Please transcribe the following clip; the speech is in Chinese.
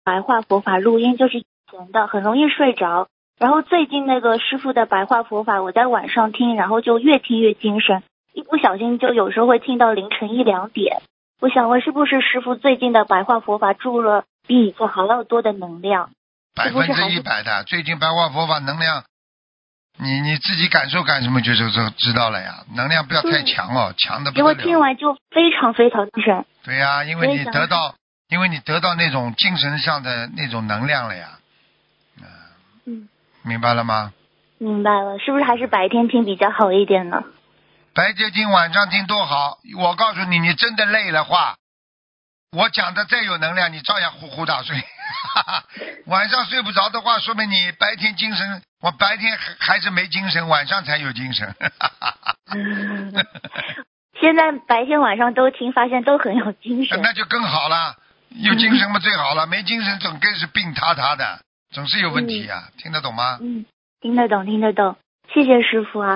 白话佛法录音，就是以前的，很容易睡着。然后最近那个师父的白话佛法，我在晚上听，然后就越听越精神，一不小心就有时候会听到凌晨1、2点。我想问，是不是师父最近的白话佛法注入了比以前还要多的能量 100%的，最近白话佛法能量，你自己感受感什么就知道了呀，能量不要太强哦，强的不得了。 因为听完就非常非常精神。 对呀，因为你得到那种精神上的那种能量了呀。明白了吗？ 明白了，是不是还是白天听比较好一点呢？ 白天听晚上听多好，我告诉你，你真的累了话，我讲的再有能量，你照样呼呼大睡。晚上睡不着的话，说明你白天精神，我白天还是没精神，晚上才有精神。 现在白天晚上都听，发现都很有精神。 那就更好了，有精神嘛最好了，没精神总更是病塌塌的，总是有问题啊，听得懂吗？ 听得懂，谢谢师父啊。